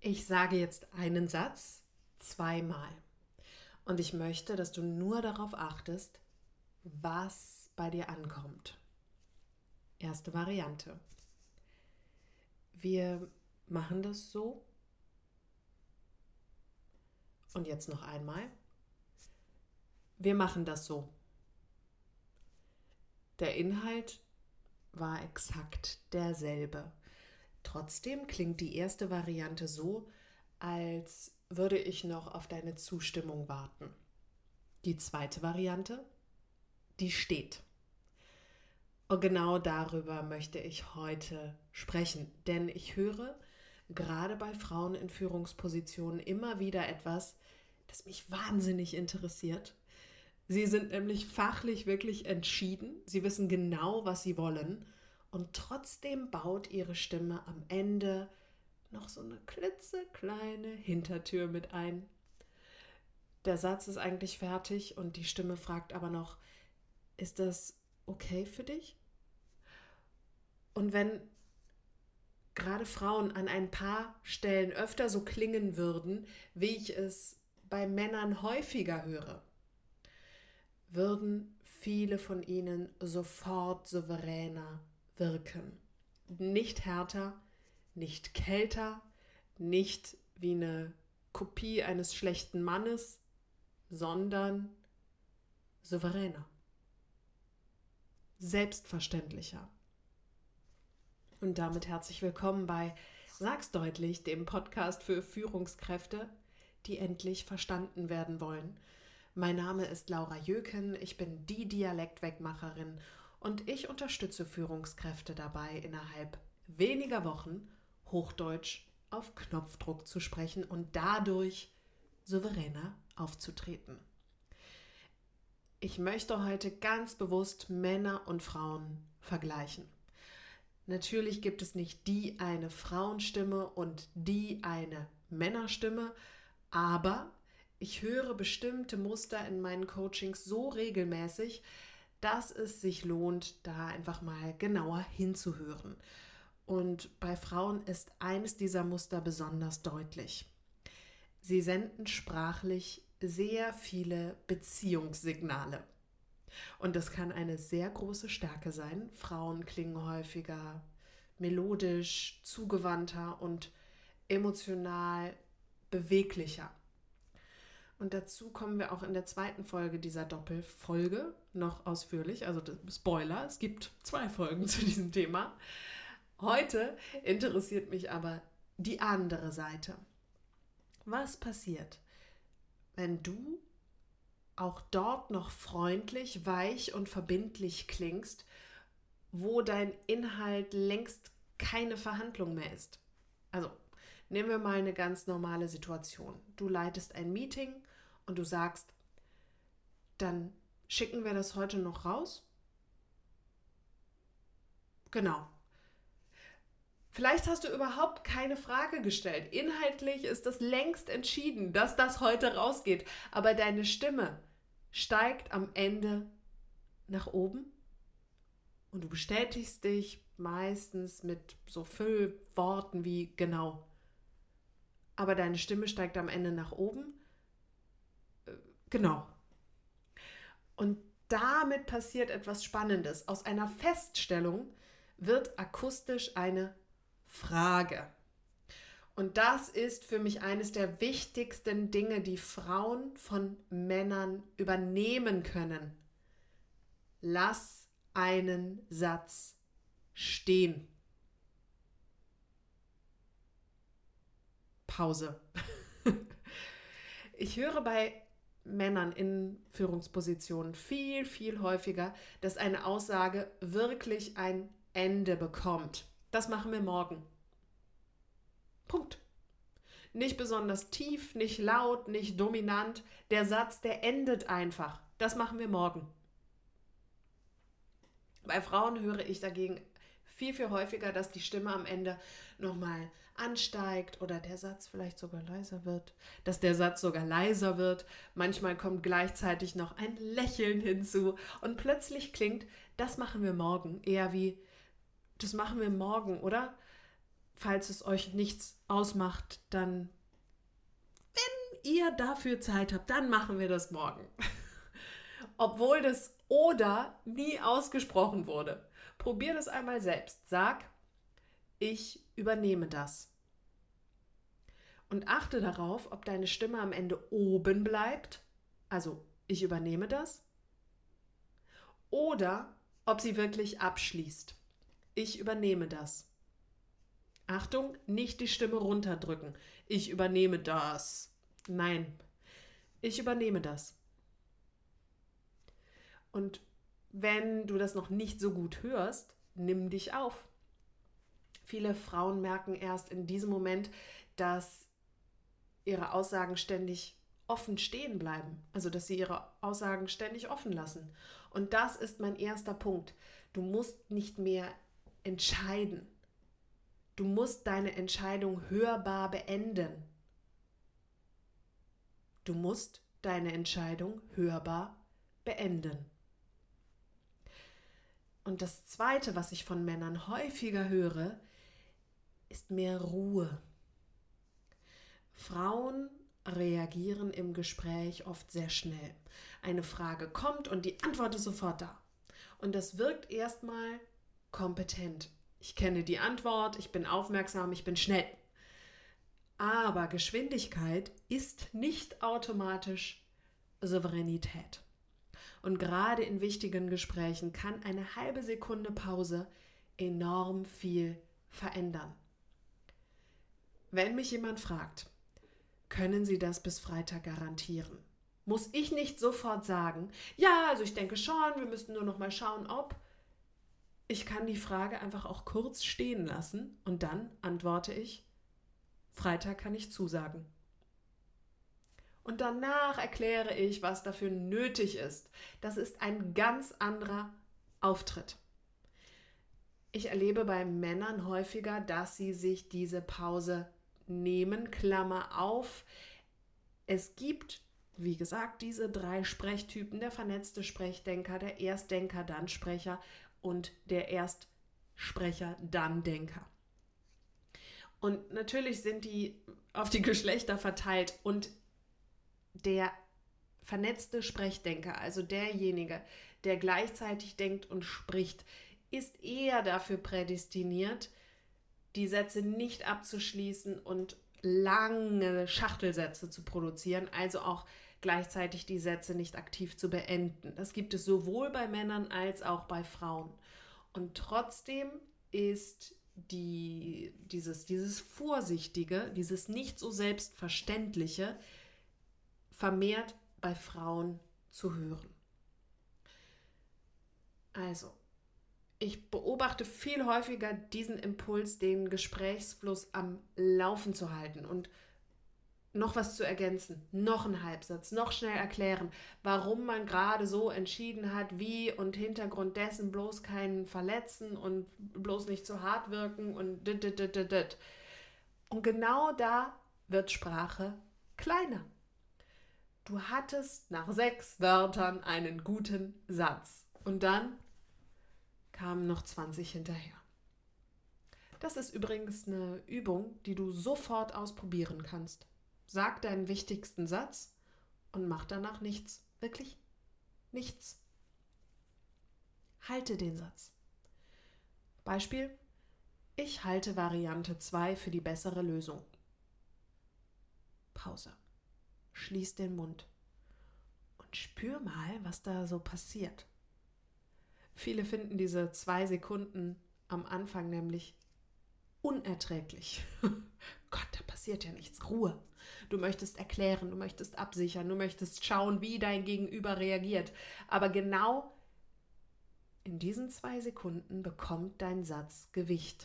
Ich sage jetzt einen Satz zweimal. Und ich möchte, dass du nur darauf achtest, was bei dir ankommt. Erste Variante. Wir machen das so. Und jetzt noch einmal. Wir machen das so. Der Inhalt war exakt derselbe. Trotzdem klingt die erste Variante so, als würde ich noch auf deine Zustimmung warten. Die zweite Variante, die steht. Und genau darüber möchte ich heute sprechen, denn ich höre gerade bei Frauen in Führungspositionen immer wieder etwas, das mich wahnsinnig interessiert. Sie sind nämlich fachlich wirklich entschieden, sie wissen genau, was sie wollen und trotzdem baut ihre Stimme am Ende noch so eine klitzekleine Hintertür mit ein. Der Satz ist eigentlich fertig und die Stimme fragt aber noch, ist das okay für dich? Und wenn gerade Frauen an ein paar Stellen öfter so klingen würden, wie ich es bei Männern häufiger höre, würden viele von ihnen sofort souveräner wirken. Nicht härter, nicht kälter, nicht wie eine Kopie eines schlechten Mannes, sondern souveräner, selbstverständlicher. Und damit herzlich willkommen bei Sag's deutlich, dem Podcast für Führungskräfte, die endlich verstanden werden wollen. Mein Name ist Laura Jöken, ich bin die Dialektwegmacherin und ich unterstütze Führungskräfte dabei, innerhalb weniger Wochen Hochdeutsch auf Knopfdruck zu sprechen und dadurch souveräner aufzutreten. Ich möchte heute ganz bewusst Männer und Frauen vergleichen. Natürlich gibt es nicht die eine Frauenstimme und die eine Männerstimme, aber ich höre bestimmte Muster in meinen Coachings so regelmäßig, dass es sich lohnt, da einfach mal genauer hinzuhören. Und bei Frauen ist eines dieser Muster besonders deutlich. Sie senden sprachlich sehr viele Beziehungssignale. Und das kann eine sehr große Stärke sein. Frauen klingen häufiger melodisch, zugewandter und emotional beweglicher. Und dazu kommen wir auch in der zweiten Folge dieser Doppelfolge noch ausführlich. Also Spoiler, es gibt 2 Folgen zu diesem Thema. Heute interessiert mich aber die andere Seite. Was passiert, wenn du auch dort noch freundlich, weich und verbindlich klingst, wo dein Inhalt längst keine Verhandlung mehr ist? Also, nehmen wir mal eine ganz normale Situation. Du leitest ein Meeting und du sagst, dann schicken wir das heute noch raus? Genau. Vielleicht hast du überhaupt keine Frage gestellt. Inhaltlich ist das längst entschieden, dass das heute rausgeht. Aber deine Stimme steigt am Ende nach oben und du bestätigst dich meistens mit so Füllworten wie genau. Aber deine Stimme steigt am Ende nach oben. Genau. Und damit passiert etwas Spannendes. Aus einer Feststellung wird akustisch eine Frage. Und das ist für mich eines der wichtigsten Dinge, die Frauen von Männern übernehmen können. Lass einen Satz stehen. Pause. Ich höre bei Männern in Führungspositionen viel, viel häufiger, dass eine Aussage wirklich ein Ende bekommt. Das machen wir morgen. Punkt. Nicht besonders tief, nicht laut, nicht dominant. Der Satz, der endet einfach. Das machen wir morgen. Bei Frauen höre ich dagegen viel, viel häufiger, dass die Stimme am Ende nochmal ansteigt oder der Satz vielleicht sogar leiser wird, dass der Satz sogar leiser wird. Manchmal kommt gleichzeitig noch ein Lächeln hinzu und plötzlich klingt, das machen wir morgen, eher wie, das machen wir morgen, oder? falls es euch nichts ausmacht, dann, wenn ihr dafür Zeit habt, dann machen wir das morgen. Obwohl das oder nie ausgesprochen wurde. Probier das einmal selbst. Sag, ich übernehme das. Und achte darauf, ob deine Stimme am Ende oben bleibt, also ich übernehme das, oder ob sie wirklich abschließt. Ich übernehme das. Achtung, nicht die Stimme runterdrücken. Ich übernehme das. Nein, ich übernehme das. Und wenn du das noch nicht so gut hörst, nimm dich auf. Viele Frauen merken erst in diesem Moment, dass ihre Aussagen ständig offen stehen bleiben. Also, dass sie ihre Aussagen ständig offen lassen. Und das ist mein erster Punkt. Du musst nicht mehr entscheiden. Du musst deine Entscheidung hörbar beenden. Du musst deine Entscheidung hörbar beenden. Und das Zweite, was ich von Männern häufiger höre, ist mehr Ruhe. Frauen reagieren im Gespräch oft sehr schnell. Eine Frage kommt und die Antwort ist sofort da. Und das wirkt erstmal kompetent. Ich kenne die Antwort, ich bin aufmerksam, ich bin schnell. Aber Geschwindigkeit ist nicht automatisch Souveränität. Und gerade in wichtigen Gesprächen kann eine halbe Sekunde Pause enorm viel verändern. Wenn mich jemand fragt, können Sie das bis Freitag garantieren? Muss ich nicht sofort sagen, ja, also ich denke schon, wir müssten nur noch mal schauen, ob. Ich kann die Frage einfach auch kurz stehen lassen und dann antworte ich, Freitag kann ich zusagen. Und danach erkläre ich, was dafür nötig ist. Das ist ein ganz anderer Auftritt. Ich erlebe bei Männern häufiger, dass sie sich diese Pause nehmen, Klammer auf. Es gibt, wie gesagt, diese 3 Sprechtypen, der vernetzte Sprechdenker, der Erstdenker, dann Sprecher und der Erstsprecher, dann Denker. Und natürlich sind die auf die Geschlechter verteilt und der vernetzte Sprechdenker, also derjenige, der gleichzeitig denkt und spricht, ist eher dafür prädestiniert, die Sätze nicht abzuschließen und lange Schachtelsätze zu produzieren, also auch gleichzeitig die Sätze nicht aktiv zu beenden. Das gibt es sowohl bei Männern als auch bei Frauen. Und trotzdem ist dieses Vorsichtige, dieses nicht so Selbstverständliche vermehrt bei Frauen zu hören. Also, ich beobachte viel häufiger diesen Impuls, den Gesprächsfluss am Laufen zu halten und noch was zu ergänzen, noch einen Halbsatz, noch schnell erklären, warum man gerade so entschieden hat, wie und Hintergrund dessen bloß keinen verletzen und bloß nicht zu hart wirken und dit. Und genau da wird Sprache kleiner. Du hattest nach 6 Wörtern einen guten Satz und dann kamen noch 20 hinterher. Das ist übrigens eine Übung, die du sofort ausprobieren kannst. Sag deinen wichtigsten Satz und mach danach nichts. Wirklich nichts. Halte den Satz. Beispiel: Ich halte Variante 2 für die bessere Lösung. Pause. Schließ den Mund und spür mal, was da so passiert. Viele finden diese 2 Sekunden am Anfang nämlich unerträglich. Gott, da passiert ja nichts. Ruhe. Du möchtest erklären, du möchtest absichern, du möchtest schauen, wie dein Gegenüber reagiert. Aber genau in diesen 2 Sekunden bekommt dein Satz Gewicht.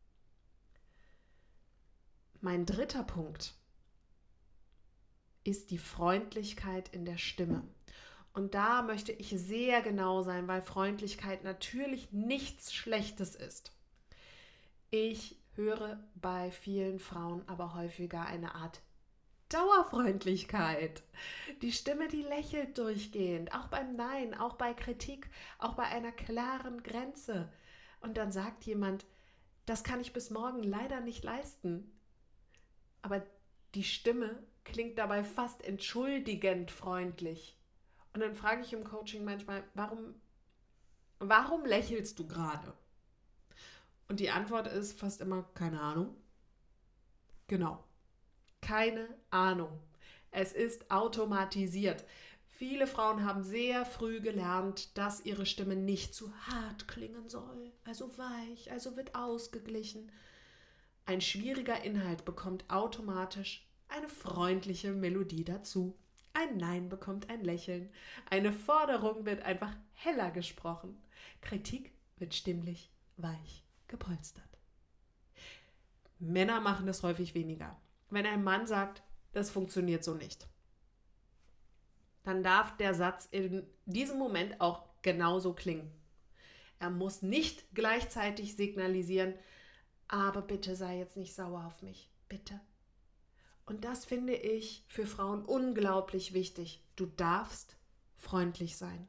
Mein 3. Punkt ist die Freundlichkeit in der Stimme. Und da möchte ich sehr genau sein, weil Freundlichkeit natürlich nichts Schlechtes ist. Ich höre bei vielen Frauen aber häufiger eine Art Dauerfreundlichkeit. Die Stimme, die lächelt durchgehend, auch beim Nein, auch bei Kritik, auch bei einer klaren Grenze. Und dann sagt jemand, Das kann ich bis morgen leider nicht leisten. Aber die Stimme klingt dabei fast entschuldigend freundlich. Und dann frage ich im Coaching manchmal, warum lächelst du gerade? Und die Antwort ist fast immer, keine Ahnung. Genau, keine Ahnung. Es ist automatisiert. Viele Frauen haben sehr früh gelernt, dass ihre Stimme nicht zu hart klingen soll, also weich, also wird ausgeglichen. Ein schwieriger Inhalt bekommt automatisch eine freundliche Melodie dazu. Ein Nein bekommt ein Lächeln. Eine Forderung wird einfach heller gesprochen. Kritik wird stimmlich weich gepolstert. Männer machen das häufig weniger. Wenn ein Mann sagt, das funktioniert so nicht, dann darf der Satz in diesem Moment auch genauso klingen. Er muss nicht gleichzeitig signalisieren, aber bitte sei jetzt nicht sauer auf mich, bitte. Und das finde ich für Frauen unglaublich wichtig. Du darfst freundlich sein.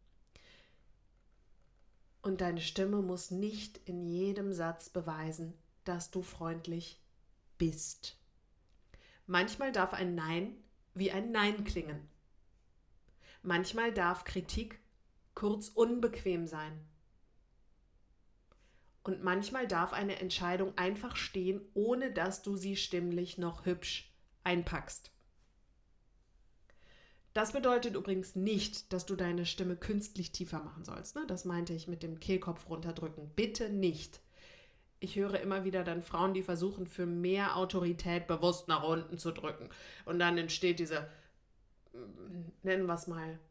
Und deine Stimme muss nicht in jedem Satz beweisen, dass du freundlich bist. Manchmal darf ein Nein wie ein Nein klingen. Manchmal darf Kritik kurz unbequem sein. Und manchmal darf eine Entscheidung einfach stehen, ohne dass du sie stimmlich noch hübsch einpackst. Das bedeutet übrigens nicht, dass du deine Stimme künstlich tiefer machen sollst. Das meinte ich mit dem Kehlkopf runterdrücken. Bitte nicht. Ich höre immer wieder dann Frauen, die versuchen, für mehr Autorität bewusst nach unten zu drücken. Und dann entsteht diese, nennen wir es mal,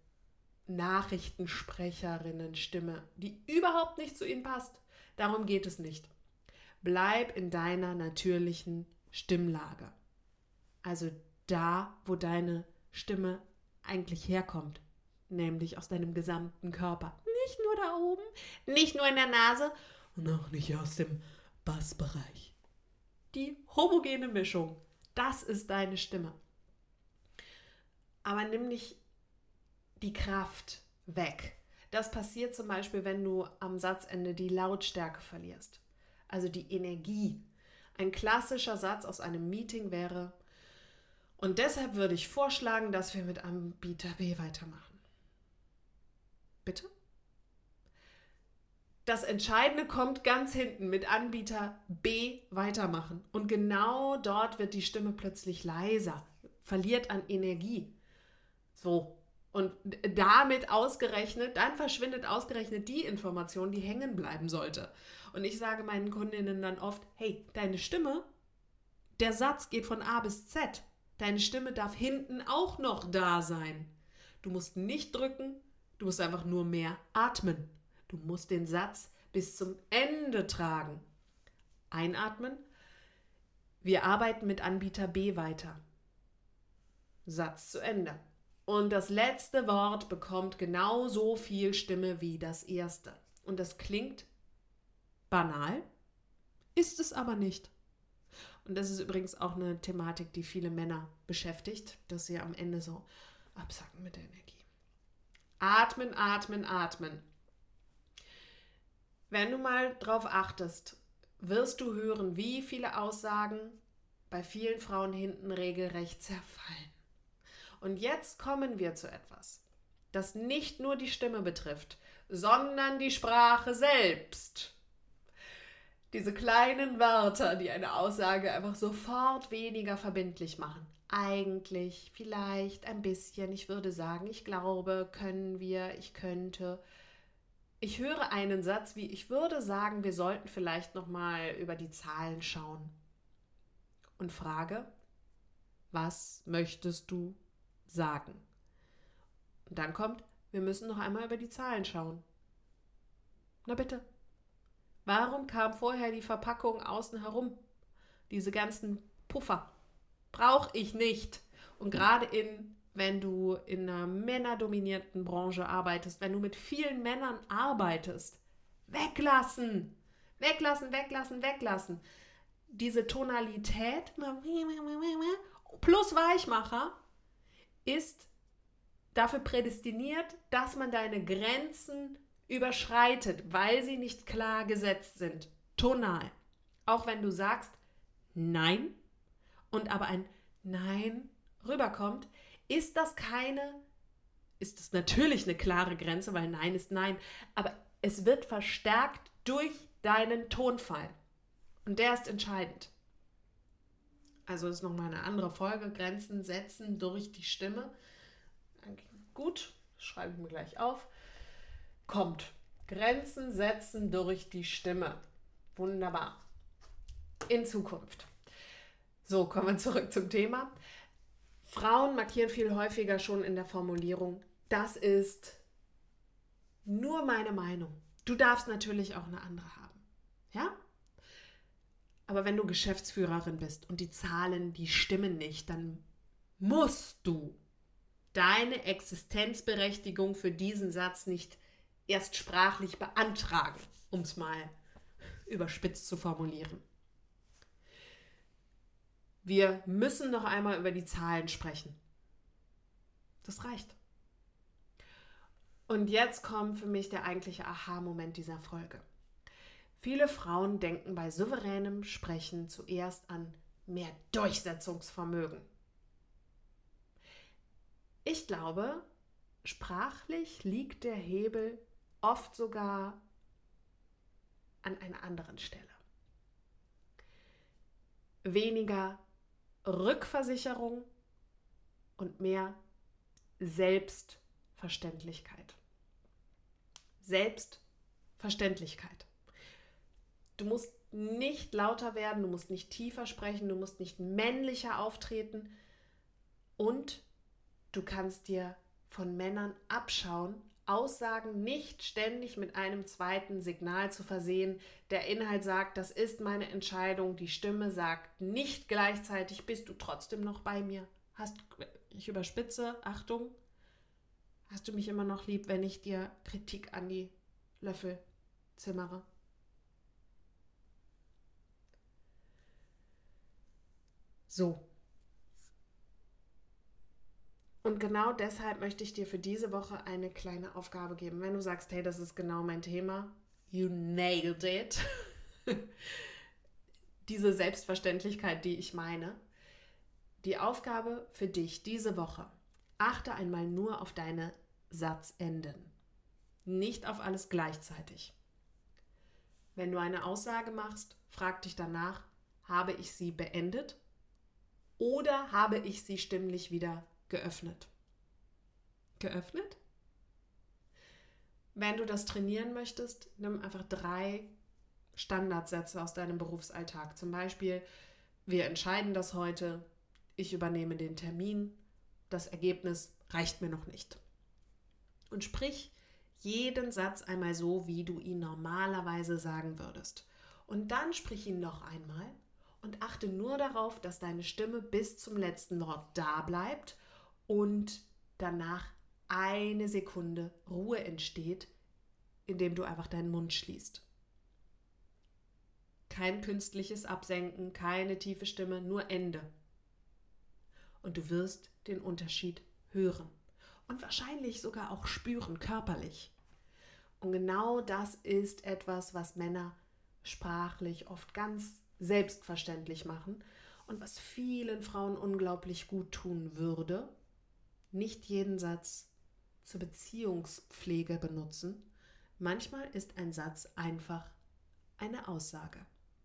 Nachrichtensprecherinnen-Stimme, die überhaupt nicht zu ihnen passt. Darum geht es nicht. Bleib in deiner natürlichen Stimmlage. Also da, wo deine Stimme eigentlich herkommt. Nämlich aus deinem gesamten Körper. Nicht nur da oben, nicht nur in der Nase und auch nicht aus dem Bassbereich. Die homogene Mischung, das ist deine Stimme. Aber nimm nicht die Kraft weg. Das passiert zum Beispiel, wenn du am Satzende die Lautstärke verlierst. Also die Energie. Ein klassischer Satz aus einem Meeting wäre: Und deshalb würde ich vorschlagen, dass wir mit Anbieter B weitermachen. Bitte? Das Entscheidende kommt ganz hinten, mit Anbieter B weitermachen. Und genau dort wird die Stimme plötzlich leiser, verliert an Energie. So. Und damit ausgerechnet, dann verschwindet ausgerechnet die Information, die hängen bleiben sollte. Und ich sage meinen Kundinnen dann oft, hey, deine Stimme, der Satz geht von A bis Z. Deine Stimme darf hinten auch noch da sein. Du musst nicht drücken, du musst einfach nur mehr atmen. Du musst den Satz bis zum Ende tragen. Einatmen. Wir arbeiten mit Anbieter B weiter. Satz zu Ende. Und das letzte Wort bekommt genauso viel Stimme wie das erste. Und das klingt banal, ist es aber nicht. Und das ist übrigens auch eine Thematik, die viele Männer beschäftigt, dass sie am Ende so absacken mit der Energie. Atmen, atmen, atmen. Wenn du mal drauf achtest, wirst du hören, wie viele Aussagen bei vielen Frauen hinten regelrecht zerfallen. Und jetzt kommen wir zu etwas, das nicht nur die Stimme betrifft, sondern die Sprache selbst. Diese kleinen Wörter, die eine Aussage einfach sofort weniger verbindlich machen. Eigentlich, vielleicht, ein bisschen, ich würde sagen, ich glaube, können wir, ich könnte. Ich höre einen Satz wie, ich würde sagen, wir sollten vielleicht nochmal über die Zahlen schauen. Und frage, was möchtest du sagen? Und dann kommt, wir müssen noch einmal über die Zahlen schauen. Na bitte. Warum kam vorher die Verpackung außen herum? Diese ganzen Puffer. Brauche ich nicht. Und gerade wenn du in einer männerdominierten Branche arbeitest, wenn du mit vielen Männern arbeitest, weglassen. Weglassen, weglassen, weglassen. Diese Tonalität plus Weichmacher ist dafür prädestiniert, dass man deine Grenzen überschreitet, weil sie nicht klar gesetzt sind, tonal. Auch wenn du sagst Nein und aber ein Nein rüberkommt, ist das natürlich eine klare Grenze, weil Nein ist Nein, aber es wird verstärkt durch deinen Tonfall. Und der ist entscheidend. Also ist nochmal eine andere Folge, Grenzen setzen durch die Stimme. Gut, schreibe ich mir gleich auf. Kommt. Grenzen setzen durch die Stimme. Wunderbar. In Zukunft. So, kommen wir zurück zum Thema. Frauen markieren viel häufiger schon in der Formulierung, das ist nur meine Meinung. Du darfst natürlich auch eine andere haben. Ja? Aber wenn du Geschäftsführerin bist und die Zahlen, die stimmen nicht, dann musst du deine Existenzberechtigung für diesen Satz nicht erst sprachlich beantragen, um es mal überspitzt zu formulieren. Wir müssen noch einmal über die Zahlen sprechen. Das reicht. Und jetzt kommt für mich der eigentliche Aha-Moment dieser Folge. Viele Frauen denken bei souveränem Sprechen zuerst an mehr Durchsetzungsvermögen. Ich glaube, sprachlich liegt der Hebel oft sogar an einer anderen Stelle. Weniger Rückversicherung und mehr Selbstverständlichkeit. Selbstverständlichkeit. Du musst nicht lauter werden, du musst nicht tiefer sprechen, du musst nicht männlicher auftreten und du kannst dir von Männern abschauen, Aussagen nicht ständig mit einem zweiten Signal zu versehen. Der Inhalt sagt, das ist meine Entscheidung. Die Stimme sagt nicht gleichzeitig, bist du trotzdem noch bei mir? Ich überspitze, Achtung, hast du mich immer noch lieb, wenn ich dir Kritik an die Löffel zimmere? So. Und genau deshalb möchte ich dir für diese Woche eine kleine Aufgabe geben. Wenn du sagst, hey, das ist genau mein Thema, you nailed it. Diese Selbstverständlichkeit, die ich meine. Die Aufgabe für dich diese Woche. Achte einmal nur auf deine Satzenden. Nicht auf alles gleichzeitig. Wenn du eine Aussage machst, frag dich danach, habe ich sie beendet oder habe ich sie stimmlich wieder geöffnet? Geöffnet? Wenn du das trainieren möchtest, nimm einfach 3 Standardsätze aus deinem Berufsalltag. Zum Beispiel, wir entscheiden das heute, ich übernehme den Termin, das Ergebnis reicht mir noch nicht. Und sprich jeden Satz einmal so, wie du ihn normalerweise sagen würdest. Und dann sprich ihn noch einmal und achte nur darauf, dass deine Stimme bis zum letzten Wort da bleibt und danach eine Sekunde Ruhe entsteht, indem du einfach deinen Mund schließt. Kein künstliches Absenken, keine tiefe Stimme, nur Ende. Und du wirst den Unterschied hören und wahrscheinlich sogar auch spüren, körperlich. Und genau das ist etwas, was Männer sprachlich oft ganz selbstverständlich machen und was vielen Frauen unglaublich gut tun würde. Nicht jeden Satz zur Beziehungspflege benutzen. Manchmal ist ein Satz einfach eine Aussage.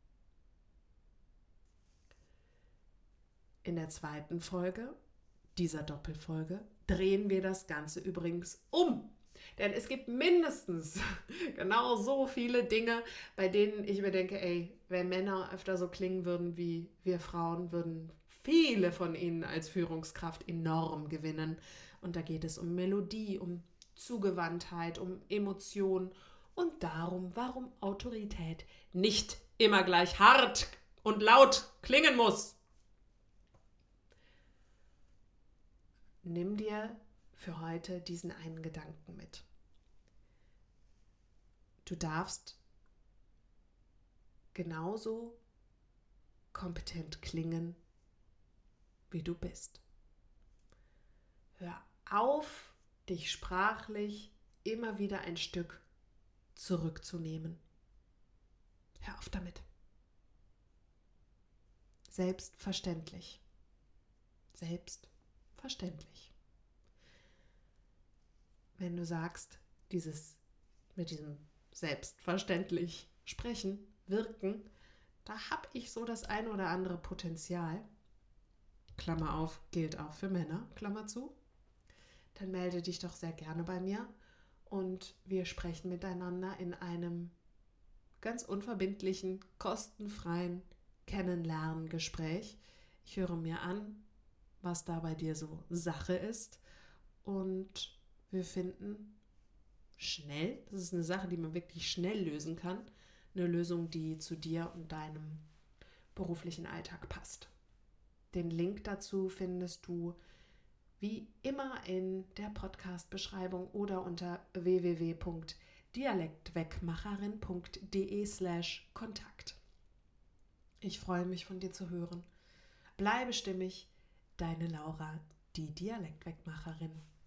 In der zweiten Folge dieser Doppelfolge drehen wir das Ganze übrigens um. Denn es gibt mindestens genau so viele Dinge, bei denen ich mir denke, ey, wenn Männer öfter so klingen würden wie wir Frauen, würden viele von ihnen als Führungskraft enorm gewinnen. Und da geht es um Melodie, um Zugewandtheit, um Emotion und darum, warum Autorität nicht immer gleich hart und laut klingen muss. Nimm dir für heute diesen einen Gedanken mit. Du darfst genauso kompetent klingen, wie du bist. Hör auf, dich sprachlich immer wieder ein Stück zurückzunehmen. Hör auf damit. Selbstverständlich. Selbstverständlich. Wenn du sagst, mit diesem selbstverständlich sprechen, wirken, da habe ich so das ein oder andere Potenzial, Klammer auf, gilt auch für Männer, Klammer zu, dann melde dich doch sehr gerne bei mir und wir sprechen miteinander in einem ganz unverbindlichen, kostenfreien Kennenlerngespräch. Ich höre mir an, was da bei dir so Sache ist und wir finden schnell, das ist eine Sache, die man wirklich schnell lösen kann, eine Lösung, die zu dir und deinem beruflichen Alltag passt. Den Link dazu findest du wie immer in der Podcast-Beschreibung oder unter www.dialektwegmacherin.de/Kontakt. Ich freue mich, von dir zu hören. Bleibe stimmig, deine Laura, die Dialektwegmacherin.